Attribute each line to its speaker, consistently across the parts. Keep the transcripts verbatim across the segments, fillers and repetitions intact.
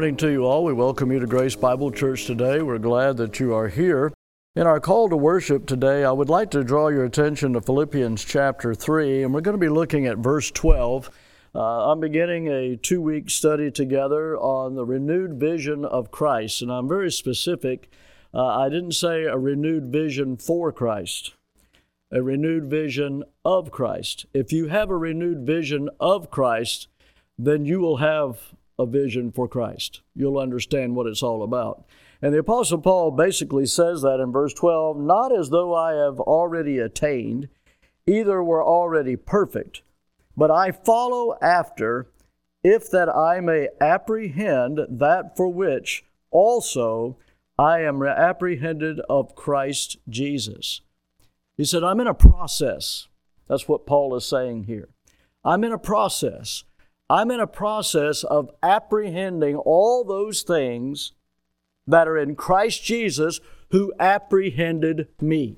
Speaker 1: morning to you all. We welcome you to Grace Bible Church today. We're glad that you are here. In our call to worship today, I would like to draw your attention to Philippians chapter three, and we're going to be looking at verse twelve. Uh, I'm beginning a two-week study together on the renewed vision of Christ, and I'm very specific. Uh, I didn't say a renewed vision for Christ, a renewed vision of Christ. If you have a renewed vision of Christ, then you will have a vision for Christ. You'll understand what it's all about. And the Apostle Paul basically says that in verse twelve, not as though I have already attained, either were already perfect, but I follow after, if that I may apprehend that for which also I am apprehended of Christ Jesus. He said, I'm in a process. That's what Paul is saying here. I'm in a process. I'm in a process of apprehending all those things that are in Christ Jesus who apprehended me.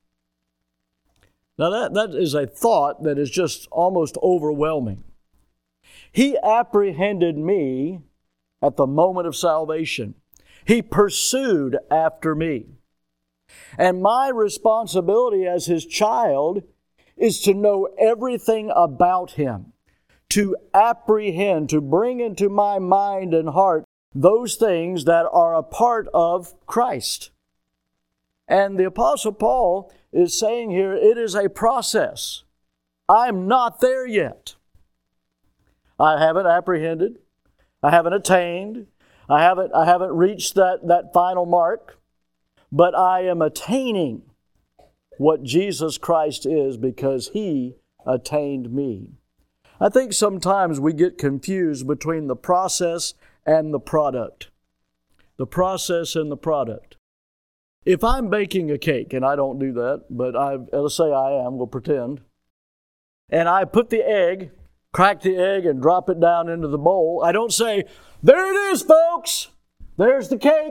Speaker 1: Now that, that is a thought that is just almost overwhelming. He apprehended me at the moment of salvation. He pursued after me. And my responsibility as His child is to know everything about Him, to apprehend, to bring into my mind and heart those things that are a part of Christ. And the Apostle Paul is saying here, it is a process. I'm not there yet. I haven't apprehended. I haven't attained. I haven't, I haven't reached that, that final mark. But I am attaining what Jesus Christ is because He attained me. I think sometimes we get confused between the process and the product. The process and the product. If I'm baking a cake, and I don't do that, but I, let's say I am, we'll pretend, and I put the egg, crack the egg and drop it down into the bowl, I don't say, there it is, folks! There's the cake!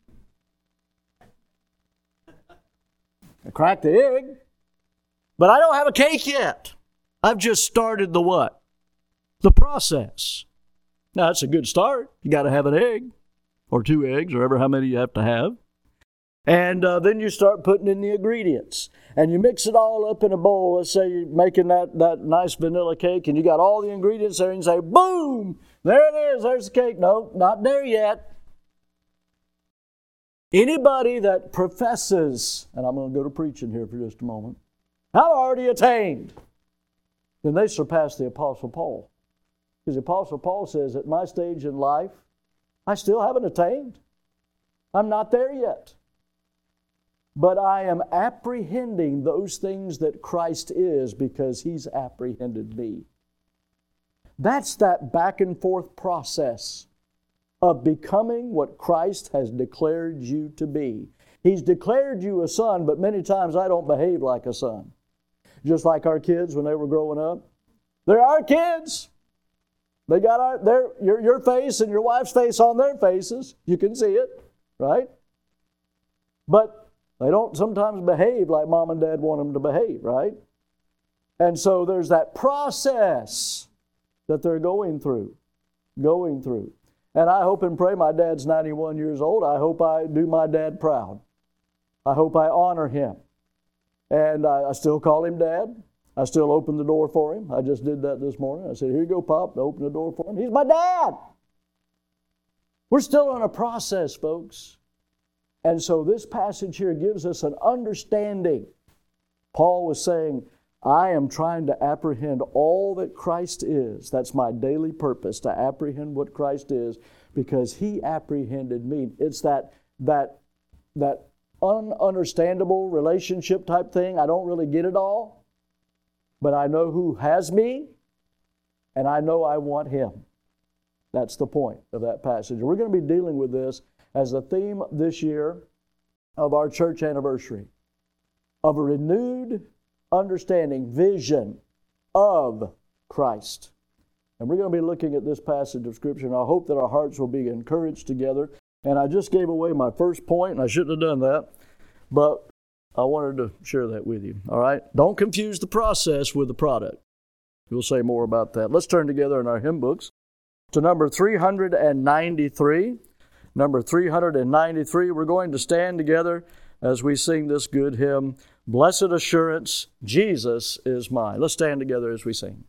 Speaker 1: I crack the egg, but I don't have a cake yet. I've just started the what? The process. Now, that's a good start. You got to have an egg, or two eggs, or ever how many you have to have. And uh, then you start putting in the ingredients. And you mix it all up in a bowl. Let's say you're making that, that nice vanilla cake, and you got all the ingredients there, and you say, boom, there it is, there's the cake. No, not there yet. Anybody that professes, and I'm going to go to preaching here for just a moment, I've already attained, then they surpass the Apostle Paul. Because the Apostle Paul says, at my stage in life, I still haven't attained. I'm not there yet. But I am apprehending those things that Christ is because He's apprehended me. That's that back and forth process of becoming what Christ has declared you to be. He's declared you a son, but many times I don't behave like a son. Just like our kids when they were growing up. They're our kids. They got our, their, your, your face and your wife's face on their faces. You can see it, right? But they don't sometimes behave like mom and dad want them to behave, right? And so there's that process that they're going through, going through. And I hope and pray, my dad's ninety-one years old. I hope I do my dad proud. I hope I honor him. And I, I still call him Dad. I still open the door for him. I just did that this morning. I said, here you go, Pop. I opened the door for him. He's my dad. We're still in a process, folks. And so this passage here gives us an understanding. Paul was saying, I am trying to apprehend all that Christ is. That's my daily purpose, to apprehend what Christ is, because He apprehended me. It's that, that, that ununderstandable relationship type thing. I don't really get it all, but I know who has me, and I know I want Him. That's the point of that passage. We're going to be dealing with this as the theme this year of our church anniversary, of a renewed understanding, vision of Christ. And we're going to be looking at this passage of Scripture, and I hope that our hearts will be encouraged together. And I just gave away my first point, and I shouldn't have done that, but I wanted to share that with you. All right? Don't confuse the process with the product. We'll say more about that. Let's turn together in our hymn books to number three hundred ninety-three. Number three hundred ninety-three, we're going to stand together as we sing this good hymn, Blessed Assurance, Jesus is Mine. Let's stand together as we sing.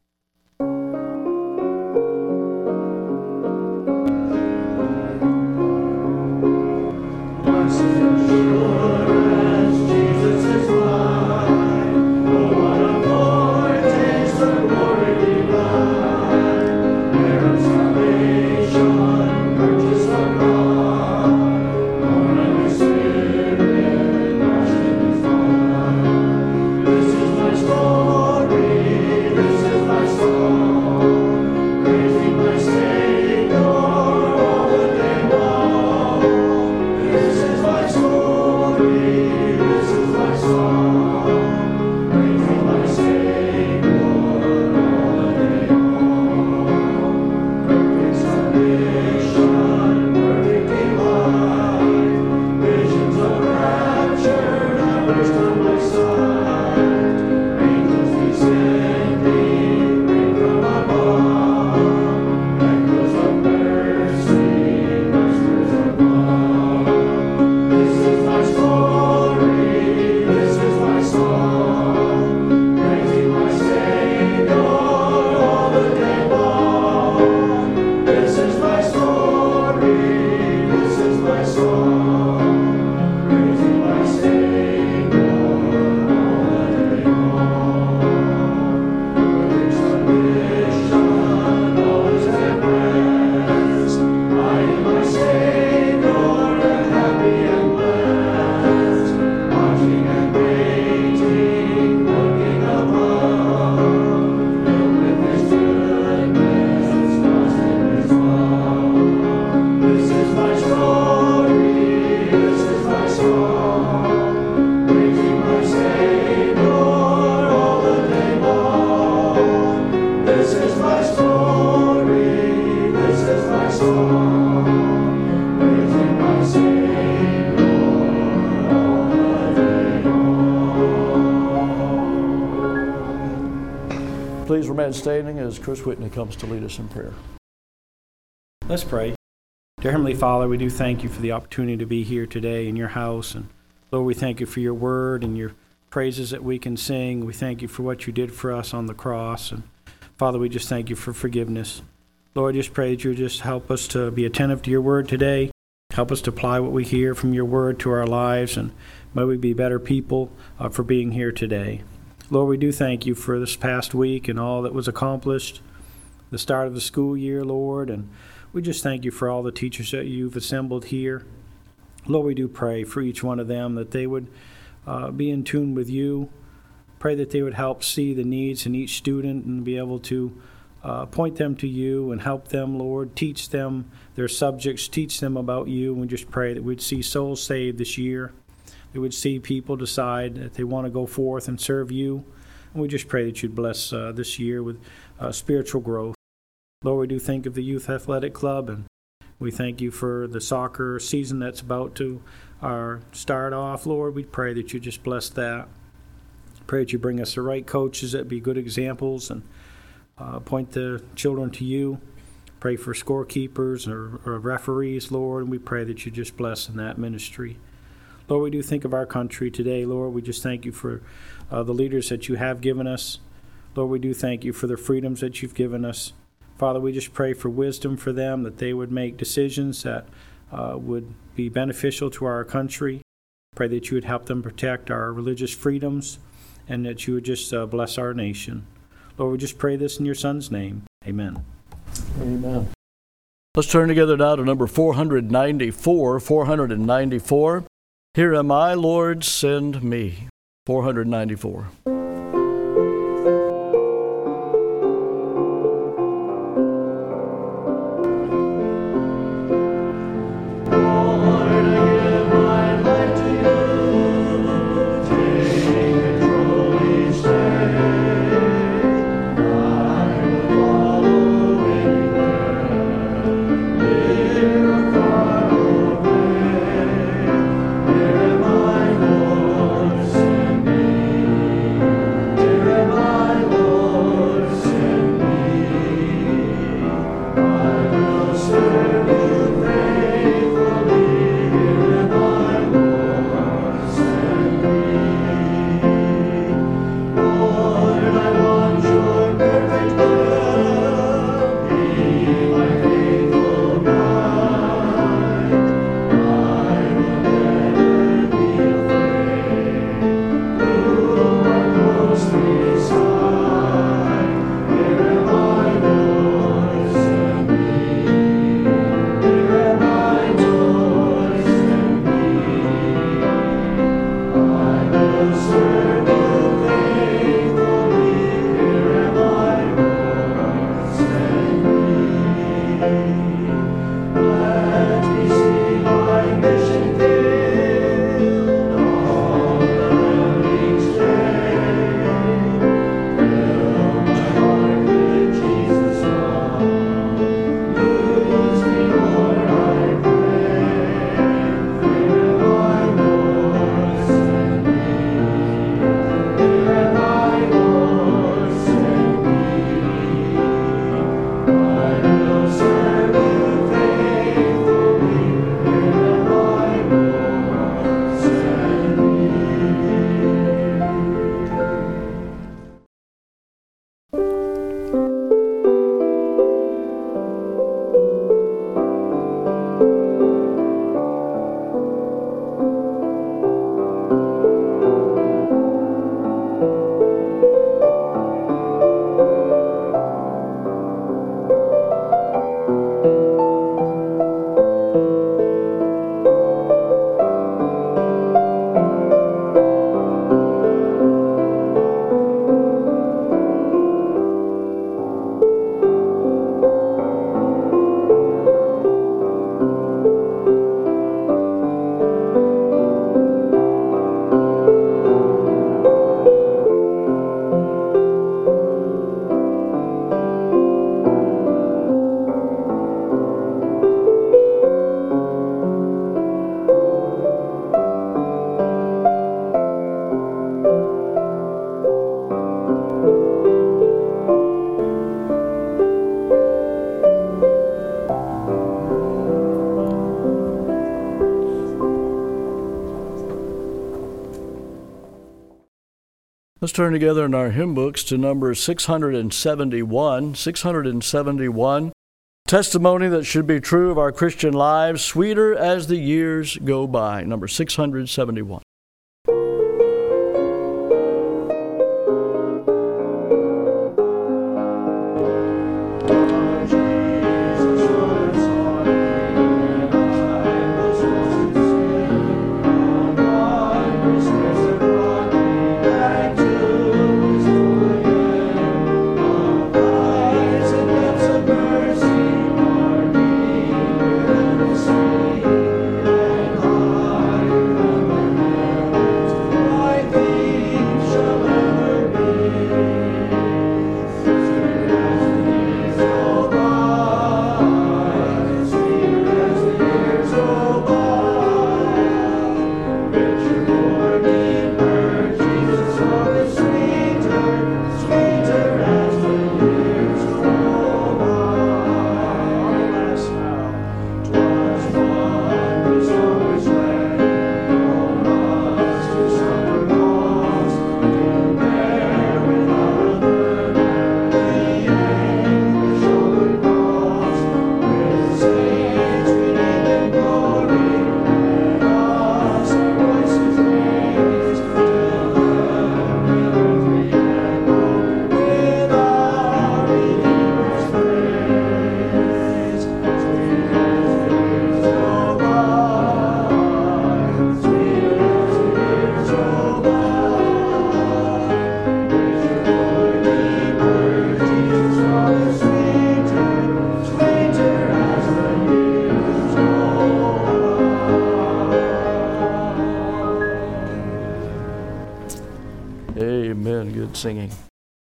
Speaker 1: Please remain standing as Chris Whitney comes to lead us in prayer.
Speaker 2: Let's pray. Dear Heavenly Father, we do thank you for the opportunity to be here today in your house. And Lord, we thank you for your word and your praises that we can sing. We thank you for what you did for us on the cross. And Father, we just thank you for forgiveness. Lord, I just pray that you just help us to be attentive to your word today. Help us to apply what we hear from your word to our lives. And may we be better people uh, for being here today. Lord, we do thank you for this past week and all that was accomplished, the start of the school year, Lord, and we just thank you for all the teachers that you've assembled here. Lord, we do pray for each one of them that they would uh, be in tune with you. Pray that they would help see the needs in each student and be able to uh, point them to you and help them, Lord. Teach them their subjects, teach them about you. And we just pray that we'd see souls saved this year. They would see people decide that they want to go forth and serve you. And we just pray that you'd bless uh, this year with uh, spiritual growth. Lord, we do think of the Youth Athletic Club, and we thank you for the soccer season that's about to uh, start off. Lord, we pray that you just bless that. Pray that you bring us the right coaches that be good examples and uh, point the children to you. Pray for scorekeepers or, or referees, Lord, and we pray that you just bless in that ministry. Lord, we do think of our country today, Lord. We just thank you for uh, the leaders that you have given us. Lord, we do thank you for the freedoms that you've given us. Father, we just pray for wisdom for them, that they would make decisions that uh, would be beneficial to our country. Pray that you would help them protect our religious freedoms and that you would just uh, bless our nation. Lord, we just pray this in your Son's name. Amen.
Speaker 1: Amen. Let's turn together now to number four hundred ninety-four. four hundred ninety-four. Here am I, Lord, send me. four hundred ninety-four.
Speaker 3: Here am I, Lord, send me.
Speaker 1: Let's turn together in our hymn books to number six hundred seventy-one. six hundred seventy-one. Testimony that should be true of our Christian lives, sweeter as the years go by. Number six hundred seventy-one. Amen. Good singing.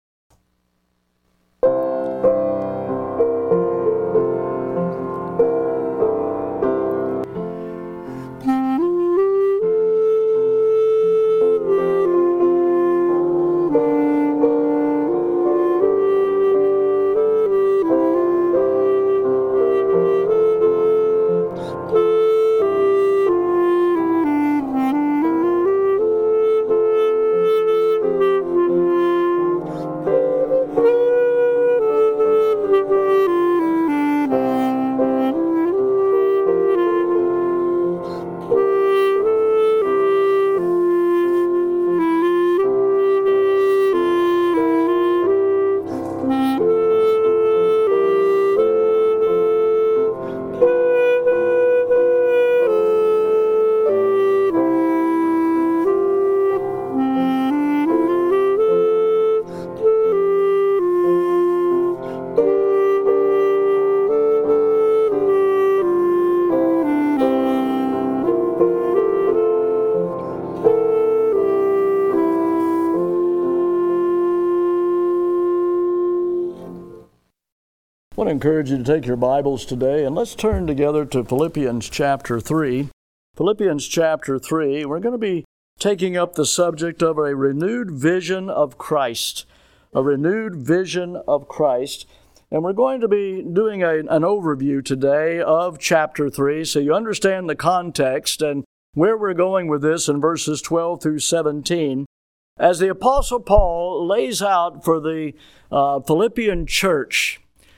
Speaker 1: I want to encourage you to take your Bibles today, and let's turn together to Philippians chapter three. Philippians chapter three, we're going to be taking up the subject of a renewed vision of Christ. A renewed vision of Christ. And we're going to be doing a, an overview today of chapter three, so you understand the context and where we're going with this in verses twelve through seventeen. As the Apostle Paul lays out for the uh, Philippian church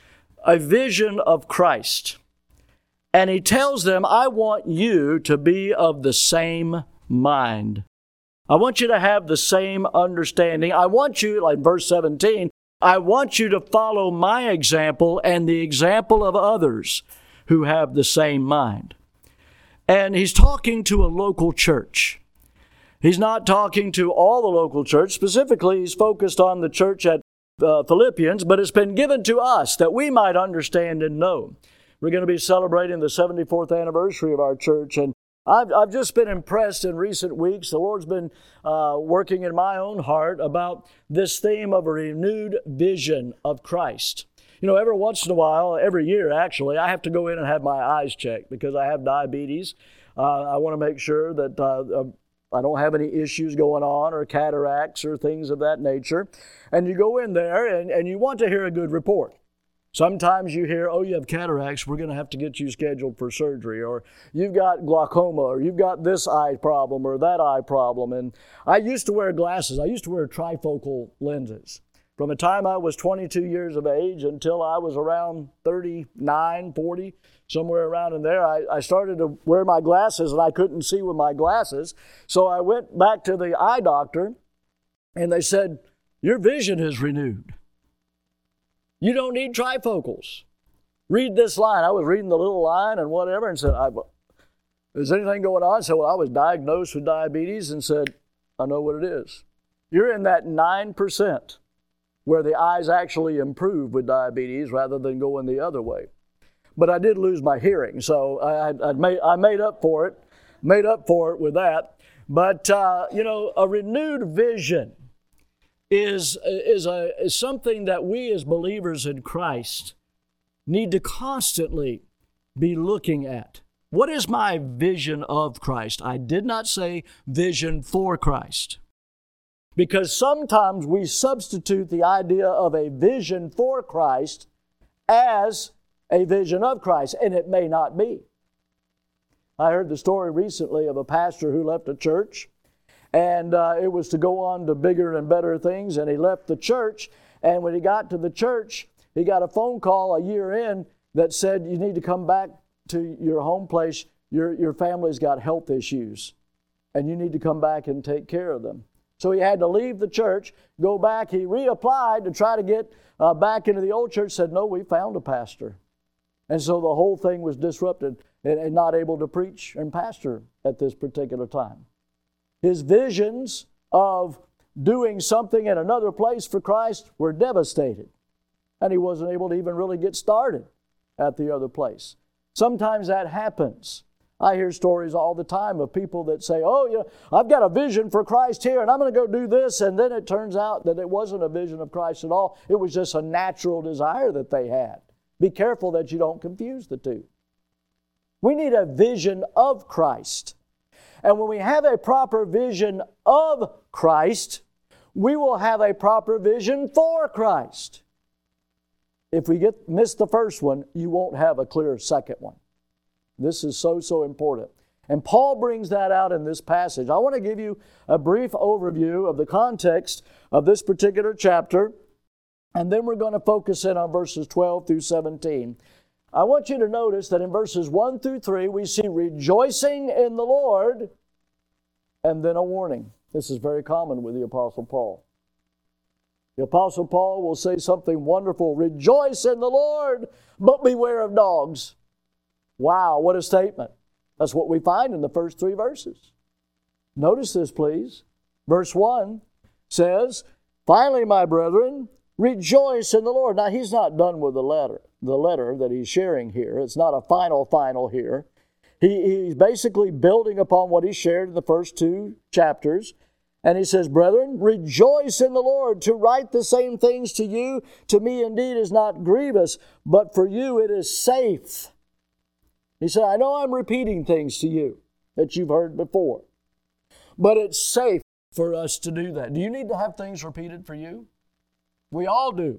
Speaker 1: a vision of Christ. And he tells them, I want you to be of the same mind. I want you to have the same understanding. I want you, like verse seventeen, I want you to follow my example and the example of others who have the same mind. And he's talking to a local church. He's not talking to all the local church. Specifically, he's focused on the church at Uh, Philippians, but it's been given to us that we might understand and know. We're going to be celebrating the seventy-fourth anniversary of our church, and I've, I've just been impressed in recent weeks. The Lord's been uh, working in my own heart about this theme of a renewed vision of Christ. You know, every once in a while, every year actually, I have to go in and have my eyes checked because I have diabetes. Uh, I want to make sure that uh, uh, I don't have any issues going on or cataracts or things of that nature. And you go in there and, and you want to hear a good report. Sometimes you hear, oh, you have cataracts, we're going to have to get you scheduled for surgery, or you've got glaucoma, or you've got this eye problem or that eye problem. And I used to wear glasses. I used to wear trifocal lenses. From the time I was twenty-two years of age until I was around thirty-nine, forty, somewhere around in there, I, I started to wear my glasses and I couldn't see with my glasses. So I went back to the eye doctor and they said, your vision is renewed. You don't need trifocals. Read this line. I was reading the little line and whatever and said, I, is anything going on? I said, well, I was diagnosed with diabetes and said, I know what it is. You're in that nine percent where the eyes actually improve with diabetes rather than going the other way. But I did lose my hearing, so I, I, made, I made up for it, made up for it with that. But, uh, you know, a renewed vision is, is, a, is something that we as believers in Christ need to constantly be looking at. What is my vision of Christ? I did not say vision for Christ. Because sometimes we substitute the idea of a vision for Christ as a vision of Christ, and it may not be. I heard the story recently of a pastor who left a church, and uh, it was to go on to bigger and better things, and he left the church, and when he got to the church, he got a phone call a year in that said, you need to come back to your home place. Your, your family's got health issues, and you need to come back and take care of them. So he had to leave the church, go back. He reapplied to try to get uh, back into the old church, said, no, we found a pastor. And so the whole thing was disrupted and, and not able to preach and pastor at this particular time. His visions of doing something in another place for Christ were devastated. And he wasn't able to even really get started at the other place. Sometimes that happens. I hear stories all the time of people that say, oh, yeah, I've got a vision for Christ here, and I'm going to go do this. And then it turns out that it wasn't a vision of Christ at all. It was just a natural desire that they had. Be careful that you don't confuse the two. We need a vision of Christ. And when we have a proper vision of Christ, we will have a proper vision for Christ. If we get miss the first one, you won't have a clear second one. This is so, so important. And Paul brings that out in this passage. I want to give you a brief overview of the context of this particular chapter, and then we're going to focus in on verses twelve through seventeen. I want you to notice that in verses one through three, we see rejoicing in the Lord, and then a warning. This is very common with the Apostle Paul. The Apostle Paul will say something wonderful, rejoice in the Lord, but beware of dogs. Wow, what a statement. That's what we find in the first three verses. Notice this, please. Verse one says, finally, my brethren, rejoice in the Lord. Now, he's not done with the letter, the letter that he's sharing here. It's not a final, final here. He, he's basically building upon what he shared in the first two chapters. And he says, brethren, rejoice in the Lord. To write the same things to you, to me indeed is not grievous, but for you it is safe. He said, I know I'm repeating things to you that you've heard before, but it's safe for us to do that. Do you need to have things repeated for you? We all do.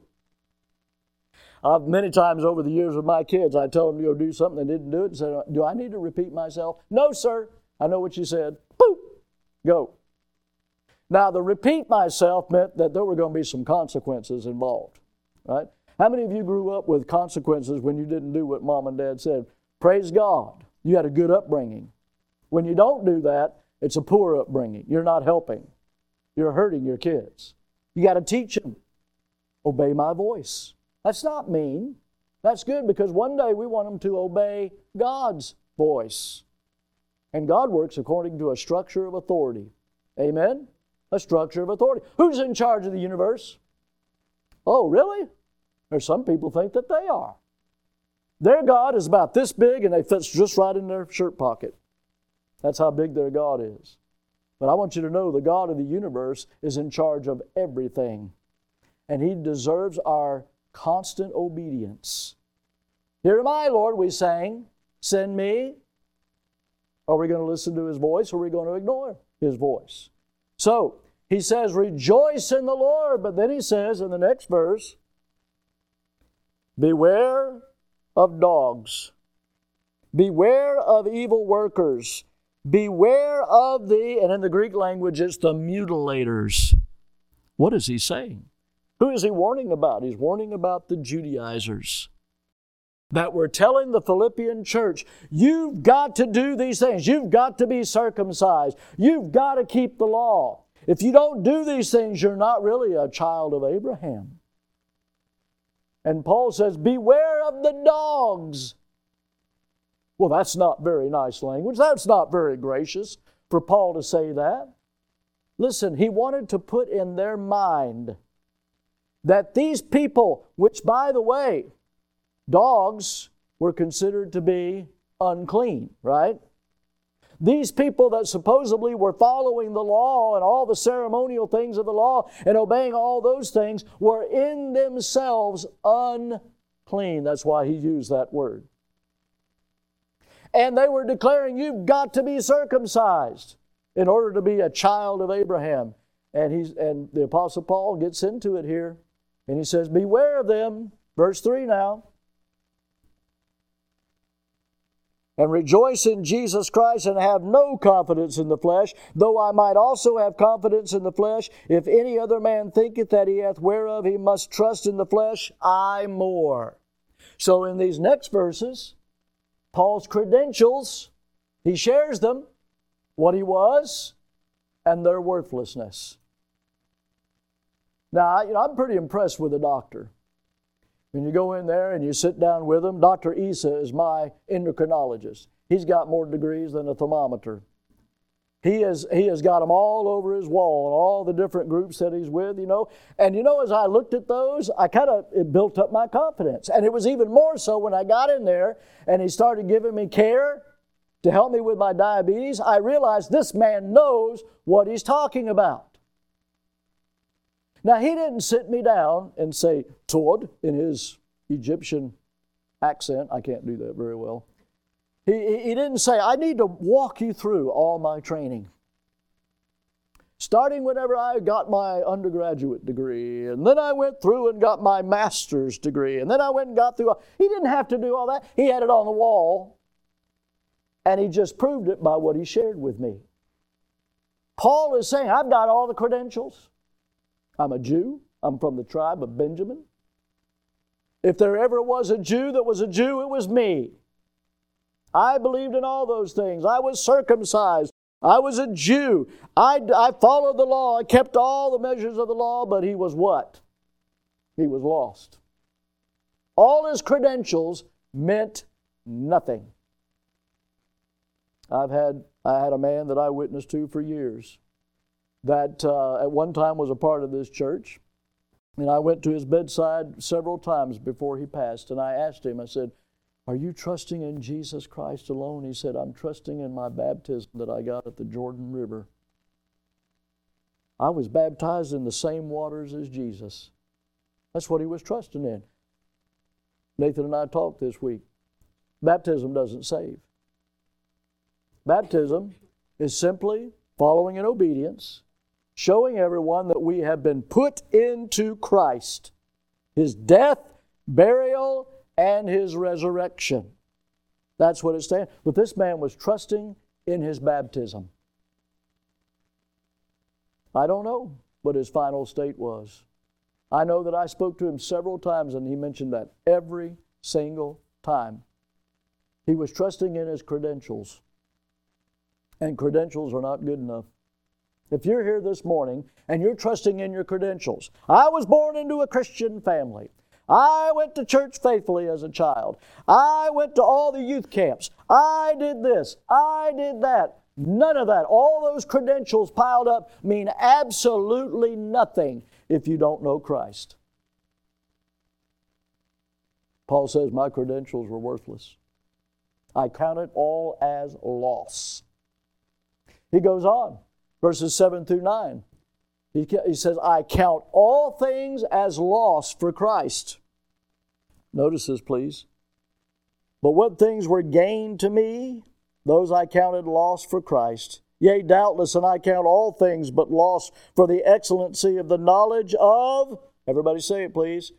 Speaker 1: I've many times over the years with my kids, I tell them to go do something, they didn't do it, and say, do I need to repeat myself? No, sir. I know what you said. Boop. Go. Now, the repeat myself meant that there were going to be some consequences involved, right? How many of you grew up with consequences when you didn't do what mom and dad said? Praise God. You had a good upbringing. When you don't do that, it's a poor upbringing. You're not helping. You're hurting your kids. You got to teach them. Obey my voice. That's not mean. That's good because one day we want them to obey God's voice. And God works according to a structure of authority. Amen? A structure of authority. Who's in charge of the universe? Oh, really? Or some people think that they are. Their God is about this big and they fit just right in their shirt pocket. That's how big their God is. But I want you to know the God of the universe is in charge of everything. And He deserves our constant obedience. Here am I, Lord, we sang. Send me. Are we going to listen to His voice or are we going to ignore His voice? So, He says, rejoice in the Lord. But then He says in the next verse, Beware of dogs. Beware of evil workers. Beware of the, and in the Greek language it's the mutilators. What is he saying? Who is he warning about? He's warning about the Judaizers that were telling the Philippian church, you've got to do these things. You've got to be circumcised. You've got to keep the law. If you don't do these things, you're not really a child of Abraham. And Paul says, beware of the dogs. Well, that's not very nice language. That's not very gracious for Paul to say that. Listen, he wanted to put in their mind that these people, which by the way, dogs were considered to be unclean, right? These people that supposedly were following the law and all the ceremonial things of the law and obeying all those things were in themselves unclean. That's why he used that word. And they were declaring, you've got to be circumcised in order to be a child of Abraham. And he's and the Apostle Paul gets into it here. And he says, beware of them. Verse three now. And rejoice in Jesus Christ and have no confidence in the flesh, though I might also have confidence in the flesh. If any other man thinketh that he hath whereof he must trust in the flesh, I more. So in these next verses, Paul's credentials, he shares them, what he was, and their worthlessness. Now, you know, I'm pretty impressed with the doctor. When you go in there and you sit down with him, Doctor Isa is my endocrinologist. He's got more degrees than a thermometer. He has, he has got them all over his wall and all the different groups that he's with, you know. And you know, as I looked at those, I kind of, it built up my confidence. And it was even more so when I got in there and he started giving me care to help me with my diabetes. I realized this man knows what he's talking about. Now, he didn't sit me down and say, Tod, in his Egyptian accent. I can't do that very well. He, he didn't say, I need to walk you through all my training. Starting whenever I got my undergraduate degree, and then I went through and got my master's degree, and then I went and got through. He didn't have to do all that. He had it on the wall, and he just proved it by what he shared with me. Paul is saying, I've got all the credentials. I'm a Jew. I'm from the tribe of Benjamin. If there ever was a Jew that was a Jew, it was me. I believed in all those things. I was circumcised. I was a Jew. I, I followed the law. I kept all the measures of the law, but he was what? He was lost. All his credentials meant nothing. I've had, I had a man that I witnessed to for years that uh, at one time was a part of this church. And I went to his bedside several times before he passed, and I asked him, I said, are you trusting in Jesus Christ alone? He said, I'm trusting in my baptism that I got at the Jordan River. I was baptized in the same waters as Jesus. That's what he was trusting in. Nathan and I talked this week. Baptism doesn't save. Baptism is simply following in obedience, showing everyone that we have been put into Christ, His death, burial, and His resurrection. That's what it's saying. But this man was trusting in his baptism. I don't know what his final state was. I know that I spoke to him several times and he mentioned that every single time. He was trusting in his credentials. And credentials are not good enough. If you're here this morning and you're trusting in your credentials, I was born into a Christian family. I went to church faithfully as a child. I went to all the youth camps. I did this. I did that. None of that. All those credentials piled up mean absolutely nothing if you don't know Christ. Paul says, my credentials were worthless. I count it all as loss. He goes on, verses seven through nine. He, he says, I count all things as loss for Christ. Notice this, please. But what things were gained to me, those I counted loss for Christ. Yea, doubtless, and I count all things but loss for the excellency of the knowledge of, everybody say it, please,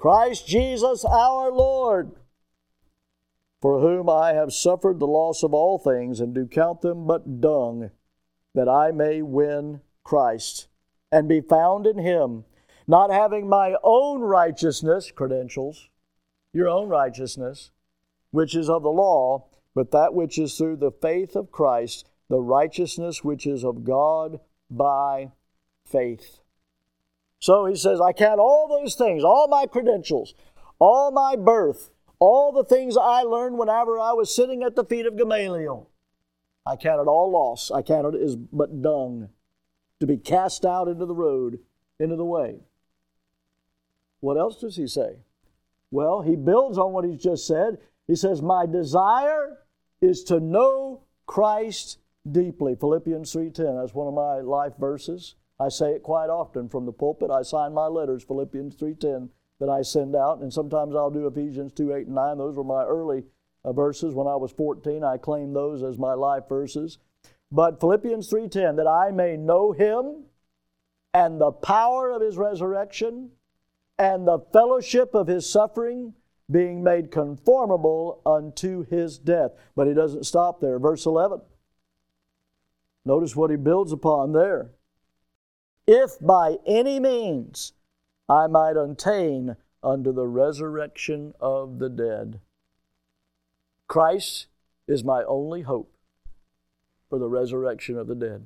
Speaker 1: Christ Jesus our Lord, for whom I have suffered the loss of all things, and do count them but dung, that I may win Christ, and be found in Him, not having my own righteousness," credentials, your own righteousness, "which is of the law, but that which is through the faith of Christ, the righteousness which is of God by faith." So he says, I count all those things, all my credentials, all my birth, all the things I learned whenever I was sitting at the feet of Gamaliel. I count it all loss. I count it as but dung, to be cast out into the road, into the way. What else does he say? Well, he builds on what he's just said. He says, my desire is to know Christ deeply. Philippians three ten, that's one of my life verses. I say it quite often from the pulpit. I sign my letters, Philippians three ten, that I send out. And sometimes I'll do Ephesians two eight and nine. Those were my early uh, verses. When I was fourteen, I claimed those as my life verses. But Philippians three ten, that I may know Him and the power of His resurrection and the fellowship of His suffering, being made conformable unto His death. But he doesn't stop there. Verse eleven. Notice what he builds upon there. If by any means I might attain unto the resurrection of the dead. Christ is my only hope for the resurrection of the dead.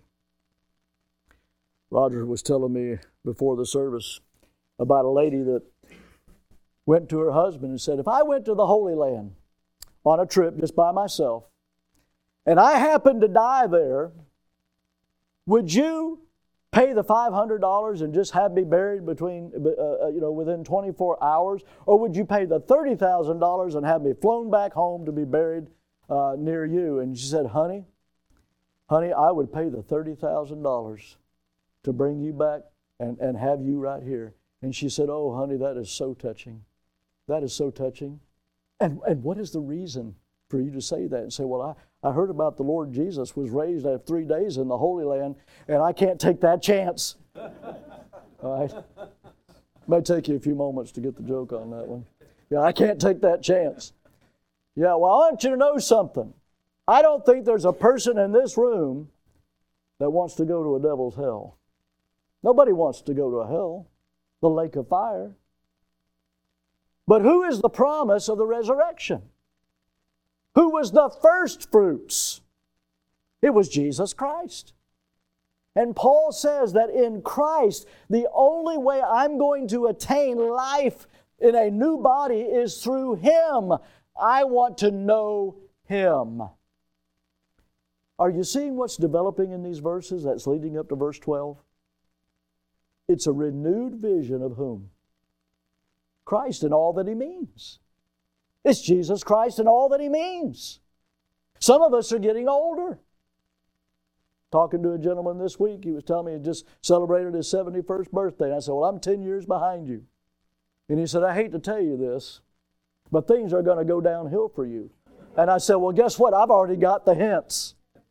Speaker 1: Roger was telling me before the service about a lady that went to her husband and said, if I went to the Holy Land on a trip just by myself, and I happened to die there, would you pay the five hundred dollars and just have me buried between, uh, you know, within twenty-four hours? Or would you pay the thirty thousand dollars and have me flown back home to be buried uh, near you? And she said, honey, honey, I would pay the thirty thousand dollars to bring you back and, and have you right here. And she said, oh, honey, that is so touching. That is so touching. And, and what is the reason for you to say that and say, well, I, I heard about the Lord Jesus was raised after three days in the Holy Land, and I can't take that chance. All right? It may take you a few moments to get the joke on that one. Yeah, I can't take that chance. Yeah, well, I want you to know something. I don't think there's a person in this room that wants to go to a devil's hell. Nobody wants to go to a hell, the lake of fire. But who is the promise of the resurrection? Who was the first fruits? It was Jesus Christ. And Paul says that in Christ, the only way I'm going to attain life in a new body is through Him. I want to know Him. Are you seeing what's developing in these verses that's leading up to verse twelve? It's a renewed vision of whom? Christ and all that He means. It's Jesus Christ and all that He means. Some of us are getting older. Talking to a gentleman this week, he was telling me he just celebrated his seventy-first birthday. And I said, well, I'm ten years behind you. And he said, I hate to tell you this, but things are going to go downhill for you. And I said, well, guess what? I've already got the hints.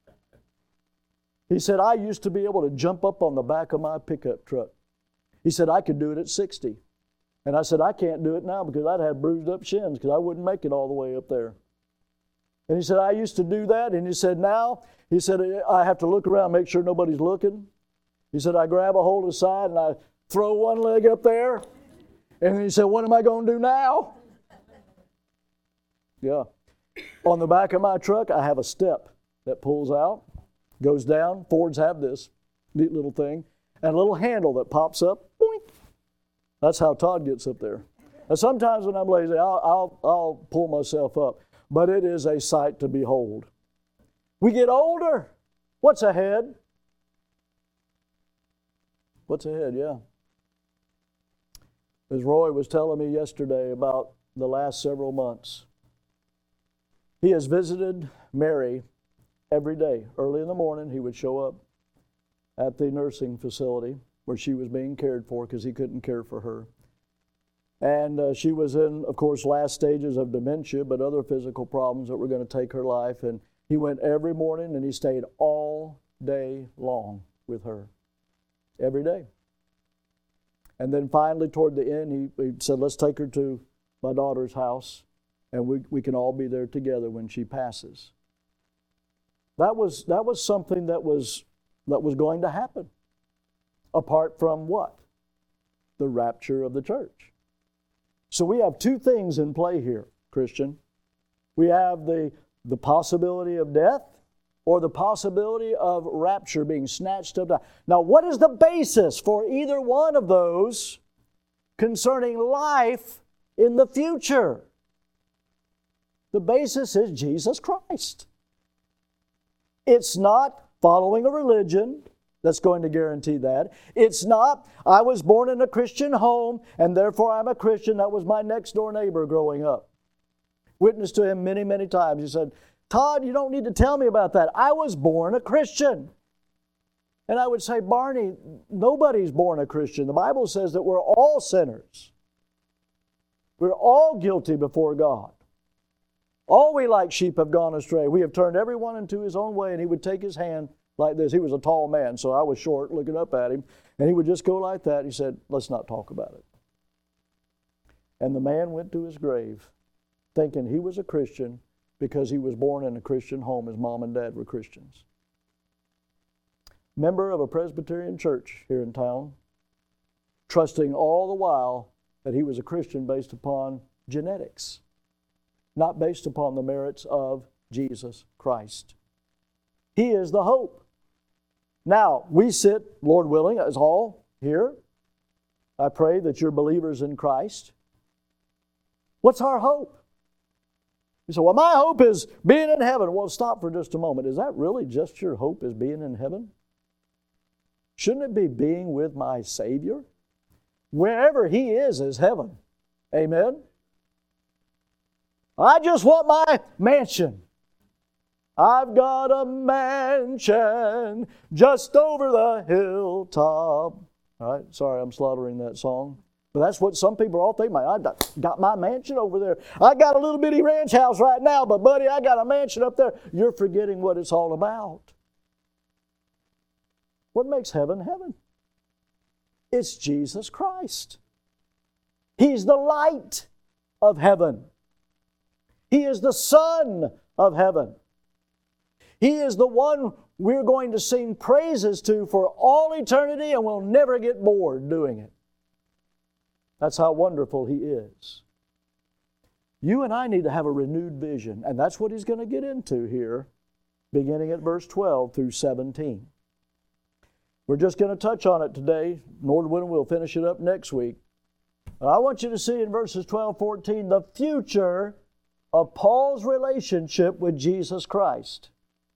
Speaker 1: He said, I used to be able to jump up on the back of my pickup truck. He said, I could do it at sixty. And I said, I can't do it now because I'd have bruised up shins because I wouldn't make it all the way up there. And he said, I used to do that. And he said, now, he said, I have to look around, make sure nobody's looking. He said, I grab a hold of the side and I throw one leg up there. And he said, what am I going to do now? Yeah. On the back of my truck, I have a step that pulls out, goes down. Fords have this neat little thing. And a little handle that pops up. Boink. That's how Todd gets up there. And sometimes when I'm lazy, I'll, I'll, I'll pull myself up. But it is a sight to behold. We get older. What's ahead? What's ahead, yeah. As Roy was telling me yesterday about the last several months, he has visited Mary every day. Early in the morning, he would show up at the nursing facility where she was being cared for because he couldn't care for her. And uh, she was in, of course, last stages of dementia, but other physical problems that were going to take her life. And he went every morning and he stayed all day long with her. Every day. And then finally, toward the end, he, he said, let's take her to my daughter's house, and we, we can all be there together when she passes. That was, that was something that was, that was going to happen. Apart from what? The rapture of the church. So we have two things in play here, Christian. We have the, the possibility of death, or the possibility of rapture, being snatched up. Now, what is the basis for either one of those concerning life in the future? The basis is Jesus Christ. It's not following a religion that's going to guarantee that. It's not, I was born in a Christian home, and therefore I'm a Christian. That was my next door neighbor growing up. Witnessed to him many, many times. He said, Todd, you don't need to tell me about that. I was born a Christian. And I would say, Barney, nobody's born a Christian. The Bible says that we're all sinners. We're all guilty before God. All we like sheep have gone astray. We have turned everyone into his own way. And he would take his hand like this. He was a tall man, so I was short looking up at him. And he would just go like that. He said, let's not talk about it. And the man went to his grave thinking he was a Christian because he was born in a Christian home. His mom and dad were Christians. Member of a Presbyterian church here in town, trusting all the while that he was a Christian based upon genetics, not based upon the merits of Jesus Christ. He is the hope. Now, we sit, Lord willing, as all here. I pray that you're believers in Christ. What's our hope? You say, well, my hope is being in heaven. Well, stop for just a moment. Is that really just your hope, is being in heaven? Shouldn't it be being with my Savior? Wherever He is, is heaven. Amen? I just want my mansion. I've got a mansion just over the hilltop. All right, sorry, I'm slaughtering that song. But that's what some people all think. I've got my mansion over there. I got a little bitty ranch house right now, but buddy, I got a mansion up there. You're forgetting what it's all about. What makes heaven heaven? It's Jesus Christ. He's the light of heaven. He is the Son of heaven. He is the one we're going to sing praises to for all eternity, and we'll never get bored doing it. That's how wonderful He is. You and I need to have a renewed vision, and that's what he's going to get into here, beginning at verse twelve through seventeen. We're just going to touch on it today. Lord willing, we'll finish it up next week. But I want you to see in verses twelve, fourteen, the future of Paul's relationship with Jesus Christ.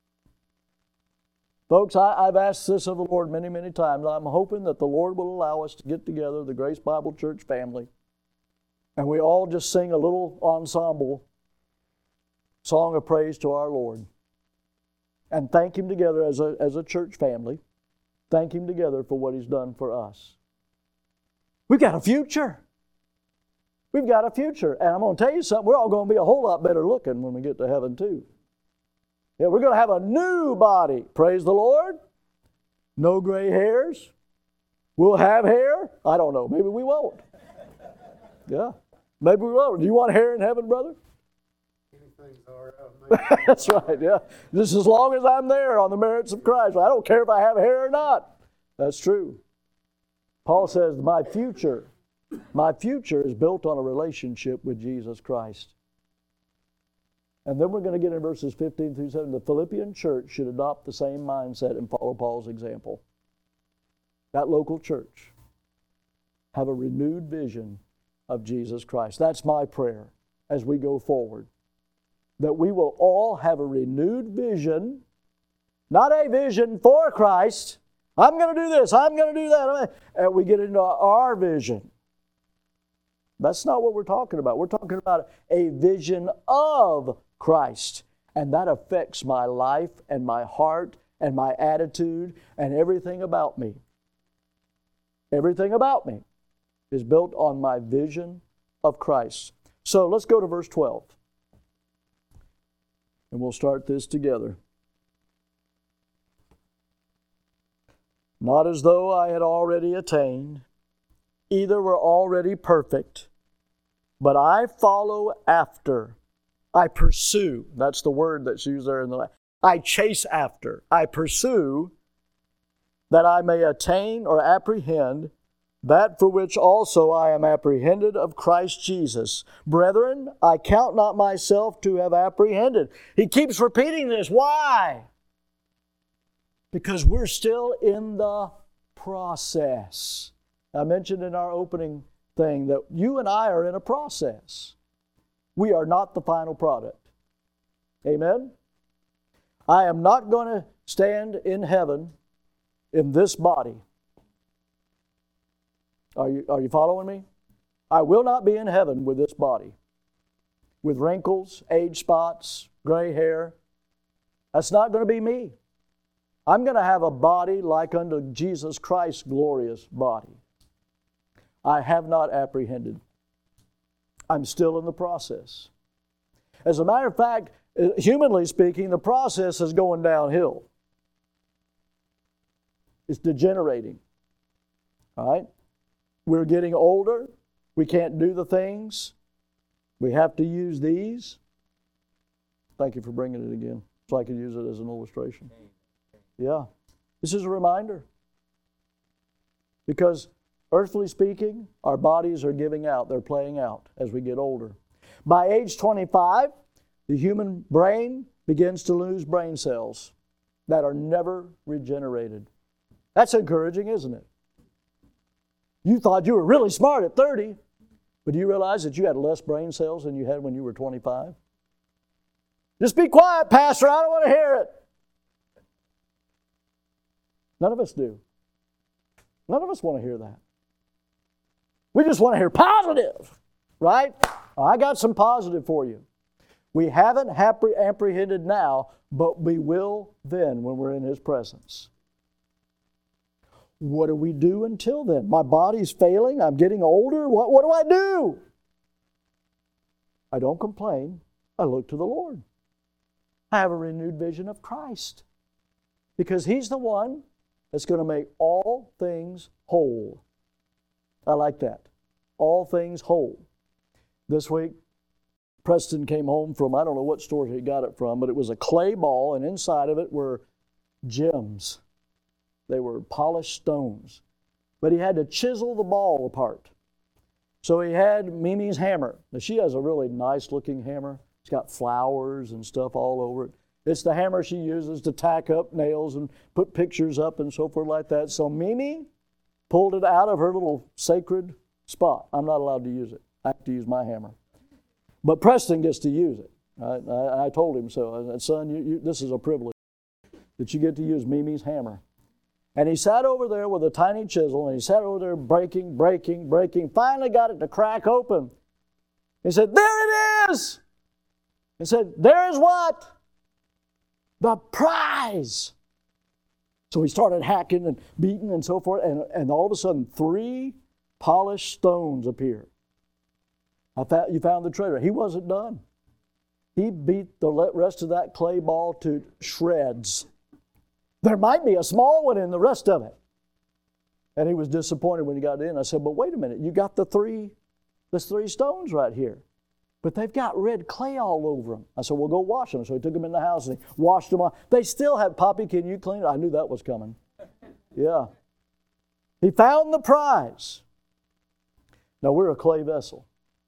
Speaker 1: Folks, I, I've asked this of the Lord many, many times. I'm hoping that the Lord will allow us to get together, the Grace Bible Church family, and we all just sing a little ensemble song of praise to our Lord and thank Him together as a, as a church family. Thank Him together for what He's done for us. We've got a future. We've got a future. And I'm going to tell you something, we're all going to be a whole lot better looking when we get to heaven too. Yeah, we're going to have a new body. Praise the Lord. No gray hairs. We'll have hair. I don't know. Maybe we won't. Yeah. Maybe we won't. Do you want hair in heaven, brother?
Speaker 3: Anything's all right.
Speaker 1: That's right, yeah. Just as long as I'm there on the merits of Christ. I don't care if I have hair or not. That's true. Paul says, my future, my future is built on a relationship with Jesus Christ. And then we're going to get in verses fifteen through seventeen. The Philippian church should adopt the same mindset and follow Paul's example. That local church have a renewed vision of Jesus Christ. That's my prayer as we go forward. That we will all have a renewed vision, not a vision for Christ. I'm going to do this, I'm going to do that. And we get into our vision. That's not what we're talking about. We're talking about a vision of Christ. And that affects my life and my heart and my attitude and everything about me. Everything about me is built on my vision of Christ. So let's go to verse twelve. And we'll start this together. Not as though I had already attained either were already perfect, but I follow after. I pursue. That's the word that's used there in the I chase after. I pursue that I may attain or apprehend that for which also I am apprehended of Christ Jesus. Brethren, I count not myself to have apprehended. He keeps repeating this. Why? Because we're still in the process. I mentioned in our opening thing that you and I are in a process. We are not the final product. Amen? I am not going to stand in heaven in this body. Are you, are you following me? I will not be in heaven with this body, with wrinkles, age spots, gray hair. That's not going to be me. I'm going to have a body like unto Jesus Christ's glorious body. I have not apprehended. I'm still in the process. As a matter of fact, humanly speaking, the process is going downhill. It's degenerating. All right? We're getting older. We can't do the things. We have to use these. Thank you for bringing it again, so I could use it as an illustration. Yeah. This is a reminder. Because earthly speaking, our bodies are giving out. They're playing out as we get older. By age twenty-five, the human brain begins to lose brain cells that are never regenerated. That's encouraging, isn't it? You thought you were really smart at thirty, but do you realize that you had less brain cells than you had when you were twenty-five? Just be quiet, Pastor. I don't want to hear it. None of us do. None of us want to hear that. We just want to hear positive, right? I got some positive for you. We haven't apprehended now, but we will then when we're in His presence. What do we do until then? My body's failing. I'm getting older. What, what do I do? I don't complain. I look to the Lord. I have a renewed vision of Christ. Because He's the one that's going to make all things whole. I like that. All things whole. This week, Preston came home from, I don't know what store he got it from, but it was a clay ball, and inside of it were gems. They were polished stones. But he had to chisel the ball apart. So he had Mimi's hammer. Now, she has a really nice-looking hammer. It's got flowers and stuff all over it. It's the hammer she uses to tack up nails and put pictures up and so forth like that. So Mimi pulled it out of her little sacred spot. I'm not allowed to use it. I have to use my hammer. But Preston gets to use it. I, I, I told him so. I said, son, you, you, this is a privilege that you get to use Mimi's hammer. And he sat over there with a tiny chisel, and he sat over there breaking, breaking, breaking, finally got it to crack open. He said, there it is! He said, there is what? The prize! So he started hacking and beating and so forth, and, and all of a sudden, three polished stones appeared. I found, you found the treasure. He wasn't done. He beat the rest of that clay ball to shreds. There might be a small one in the rest of it. And he was disappointed when he got in. I said, but wait a minute, you got the three, there's three stones right here. But they've got red clay all over them. I said, well, go wash them. So he took them in the house and he washed them off. They still had, Poppy, can you clean it? I knew that was coming. Yeah. He found the prize. Now, we're a clay vessel.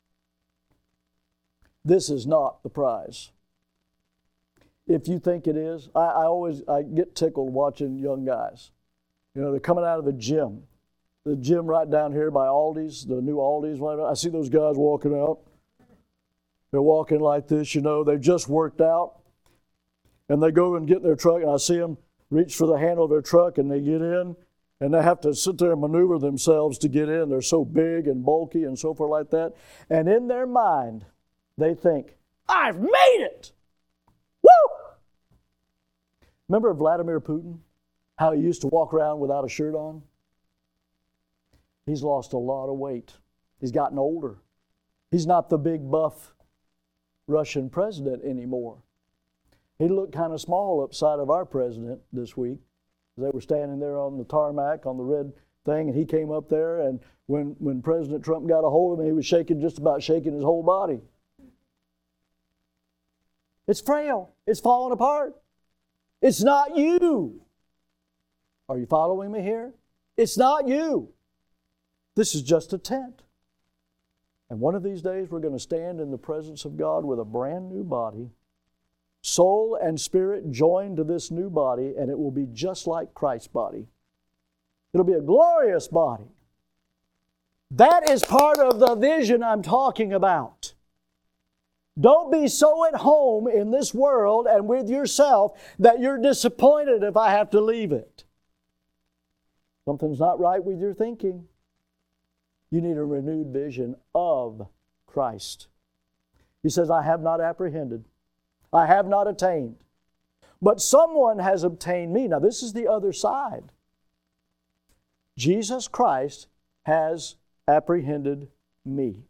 Speaker 1: This is not the prize. If you think it is, I, I always I get tickled watching young guys. You know, they're coming out of the gym. The gym right down here by Aldi's, the new Aldi's. I see those guys walking out. They're walking like this, you know. They've just worked out. And they go and get in their truck, and I see them reach for the handle of their truck, and they get in, and they have to sit there and maneuver themselves to get in. They're so big and bulky and so forth like that. And in their mind, they think, I've made it! Woo! Remember Vladimir Putin? How he used to walk around without a shirt on? He's lost a lot of weight. He's gotten older. He's not the big buff Russian president anymore. He looked kind of small upside of our president this week. They were standing there on the tarmac on the red thing, and he came up there, and when, when President Trump got a hold of him, he was shaking, just about shaking his whole body. It's frail. It's falling apart. It's not you. Are you following me here? It's not you. This is just a tent. And one of these days we're going to stand in the presence of God with a brand new body, soul and spirit joined to this new body, and it will be just like Christ's body. It'll be a glorious body. That is part of the vision I'm talking about. Don't be so at home in this world and with yourself that you're disappointed if I have to leave it. Something's not right with your thinking. You need a renewed vision of Christ. He says, I have not apprehended. I have not attained. But someone has obtained me. Now this is the other side. Jesus Christ has apprehended me.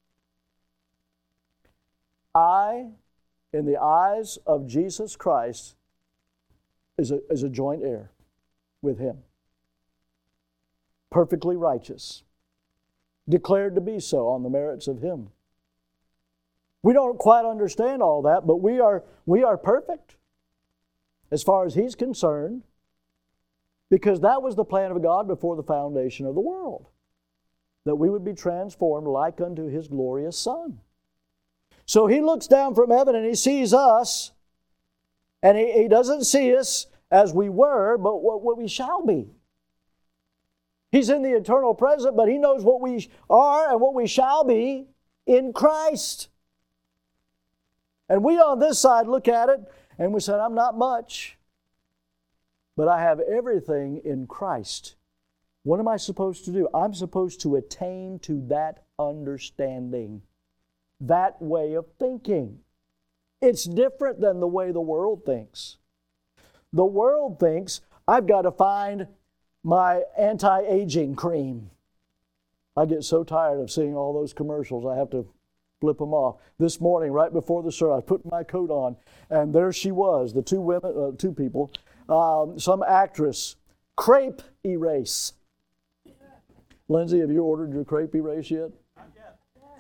Speaker 1: I, in the eyes of Jesus Christ, is a, is a joint heir with Him. Perfectly righteous. Declared to be so on the merits of Him. We don't quite understand all that, but we are, we are perfect as far as He's concerned, because that was the plan of God before the foundation of the world, that we would be transformed like unto His glorious Son. So He looks down from heaven and He sees us, and He, he doesn't see us as we were, but what, what we shall be. He's in the eternal present, but He knows what we are and what we shall be in Christ. And we on this side look at it and we said, I'm not much, but I have everything in Christ. What am I supposed to do? I'm supposed to attain to that understanding, that way of thinking. It's different than the way the world thinks. The world thinks, I've got to find my anti-aging cream. I get so tired of seeing all those commercials, I have to flip them off. This morning, right before the service, I was putting my coat on, and there she was, the two women, uh, two people, um, some actress, crepe erase. Lindsay, have you ordered your crepe erase yet? Not yet.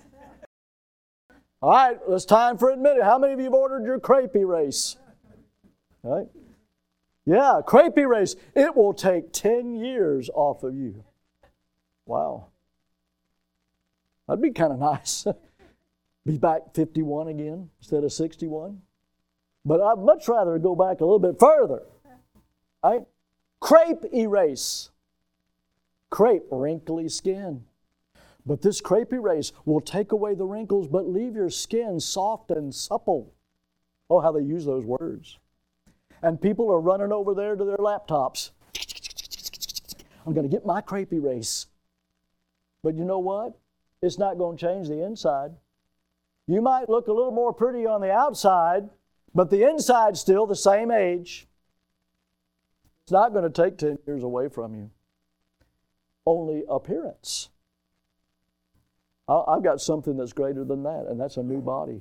Speaker 1: All right, it's time for admitting. How many of you have ordered your crepe erase? All right. Yeah, crepe erase. It will take ten years off of you. Wow. That'd be kind of nice. Be back fifty-one again instead of sixty-one. But I'd much rather go back a little bit further. Right? Crepe erase. Crepe, wrinkly skin. But this crepe erase will take away the wrinkles but leave your skin soft and supple. Oh, how they use those words. And people are running over there to their laptops. I'm going to get my crepe erase. But you know what? It's not going to change the inside. You might look a little more pretty on the outside, but the inside's still the same age. It's not going to take ten years away from you. Only appearance. I've got something that's greater than that, and that's a new body.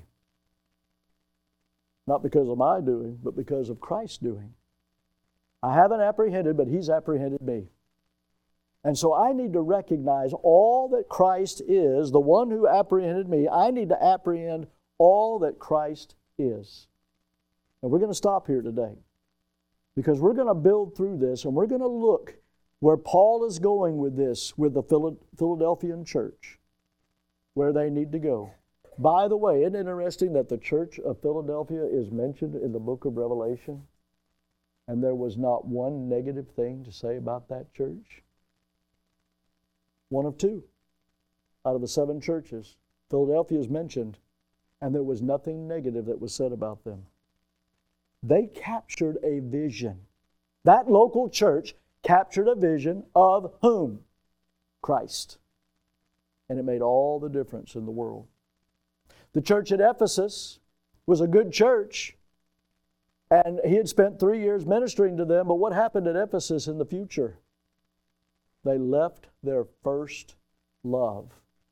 Speaker 1: Not because of my doing, but because of Christ's doing. I haven't apprehended, but He's apprehended me. And so I need to recognize all that Christ is, the one who apprehended me. I need to apprehend all that Christ is. And we're going to stop here today, because we're going to build through this, and we're going to look where Paul is going with this, with the Philadelphian church, where they need to go. By the way, isn't it interesting that the church of Philadelphia is mentioned in the book of Revelation? And there was not one negative thing to say about that church? One of two. Out of the seven churches, Philadelphia is mentioned, and there was nothing negative that was said about them. They captured a vision. That local church captured a vision of whom? Christ. And it made all the difference in the world. The church at Ephesus was a good church, and he had spent three years ministering to them, but what happened at Ephesus in the future? They left their first love.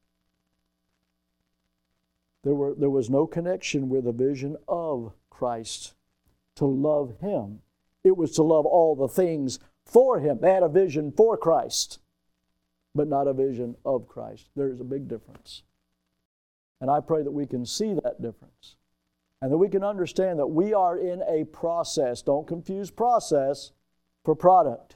Speaker 1: There were, there was no connection with a vision of Christ, to love Him. It was to love all the things for Him. They had a vision for Christ, but not a vision of Christ. There is a big difference. And I pray that we can see that difference and that we can understand that we are in a process. Don't confuse process for product.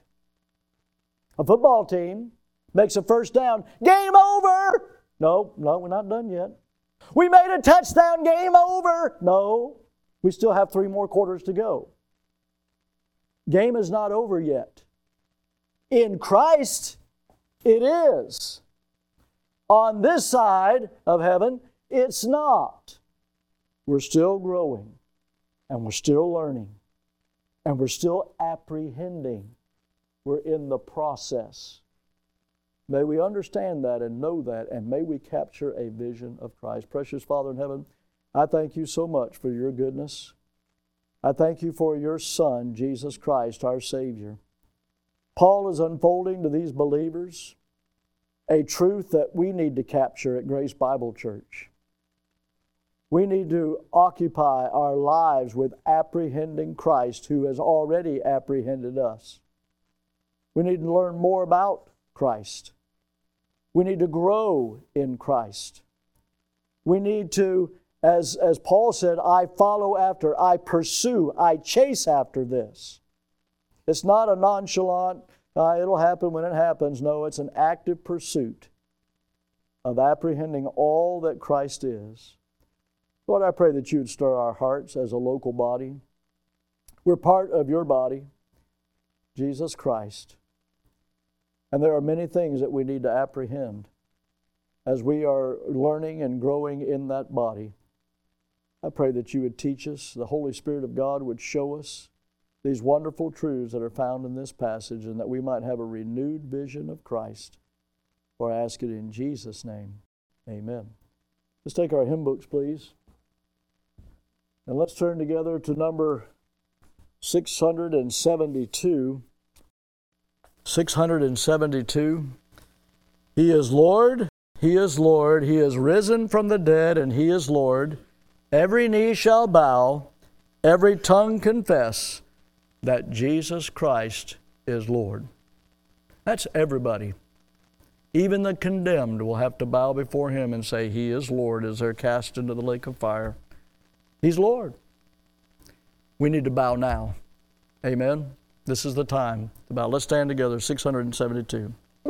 Speaker 1: A football team makes a first down. Game over! No, no, we're not done yet. We made a touchdown. Game over! No, we still have three more quarters to go. Game is not over yet. In Christ, it is. On this side of heaven, it's not. We're still growing, and we're still learning, and we're still apprehending. We're in the process. May we understand that and know that, and may we capture a vision of Christ. Precious Father in heaven, I thank you so much for your goodness. I thank you for your Son, Jesus Christ, our Savior. Paul is unfolding to these believers a truth that we need to capture at Grace Bible Church. We need to occupy our lives with apprehending Christ, who has already apprehended us. We need to learn more about Christ. We need to grow in Christ. We need to, as, as Paul said, I follow after, I pursue, I chase after this. It's not a nonchalant, uh, it'll happen when it happens. No, it's an active pursuit of apprehending all that Christ is. Lord, I pray that you would stir our hearts as a local body. We're part of your body, Jesus Christ. And there are many things that we need to apprehend as we are learning and growing in that body. I pray that you would teach us, the Holy Spirit of God would show us these wonderful truths that are found in this passage, and that we might have a renewed vision of Christ. For I ask it in Jesus' name. Amen. Let's take our hymn books, please. And let's turn together to number six hundred seventy-two. six hundred seventy-two. He is Lord, He is Lord, He is risen from the dead, and He is Lord. Every knee shall bow, every tongue confess that Jesus Christ is Lord. That's everybody. Even the condemned will have to bow before Him and say, He is Lord, as they're cast into the lake of fire. He's Lord. We need to bow now. Amen. This is the time to bow. Let's stand together, six hundred seventy-two.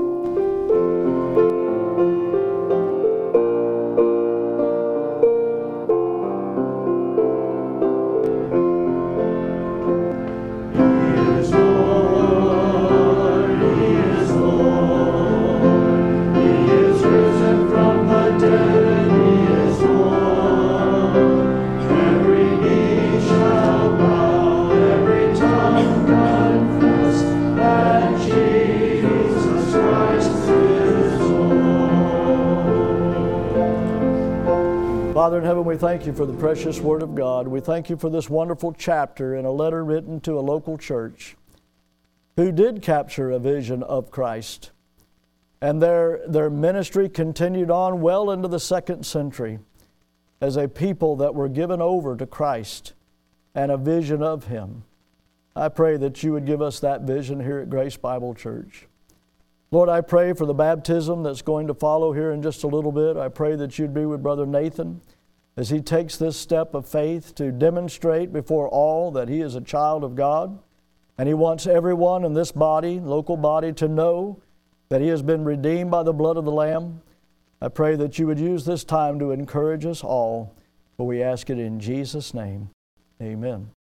Speaker 1: Father in heaven, we thank you for the precious Word of God. We thank you for this wonderful chapter in a letter written to a local church who did capture a vision of Christ. And their, their ministry continued on well into the second century as a people that were given over to Christ and a vision of Him. I pray that you would give us that vision here at Grace Bible Church. Lord, I pray for the baptism that's going to follow here in just a little bit. I pray that you'd be with Brother Nathan as he takes this step of faith to demonstrate before all that he is a child of God. And he wants everyone in this body, local body, to know that he has been redeemed by the blood of the Lamb. I pray that you would use this time to encourage us all. For we ask it in Jesus' name. Amen.